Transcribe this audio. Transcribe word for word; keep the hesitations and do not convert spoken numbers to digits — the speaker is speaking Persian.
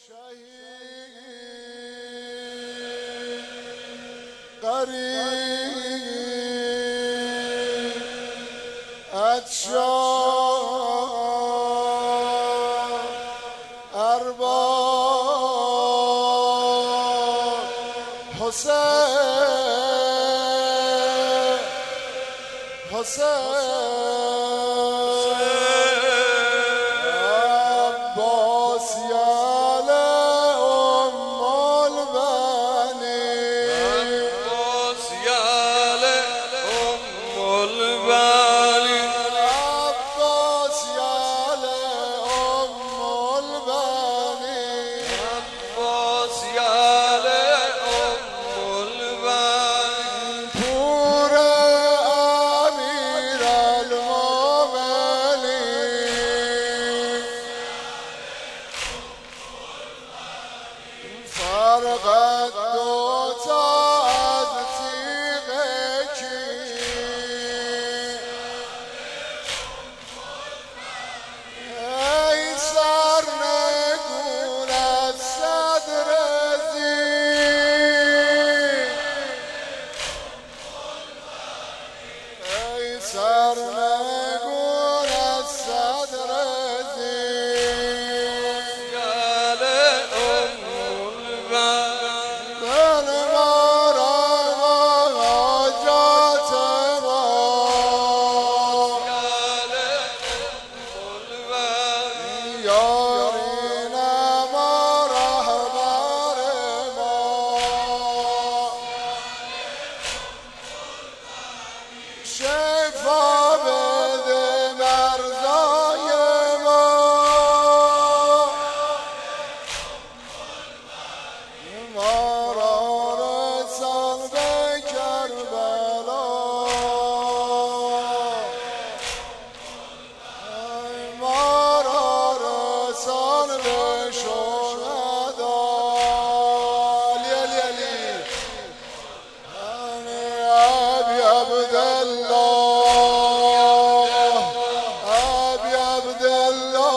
شهید قریب عطشان ارباب حسین حسین عباس یال ام البنین عباس یال ام البنین عباس یال ام البنین عباس یال ام البنین پور امیر المومنین فرقت دوتا از تیغ کی ای سرنگون از صدر زین ای سرنگون از صدر زین یال ام البنین دل ما را حاجات ما یال ام البنین یارین ما رهبر ما شفا بده مرزای ما ما را رسان به کربلا ما را رسان به شهدا علی علی علی ابی عبدالله ابی عبدالله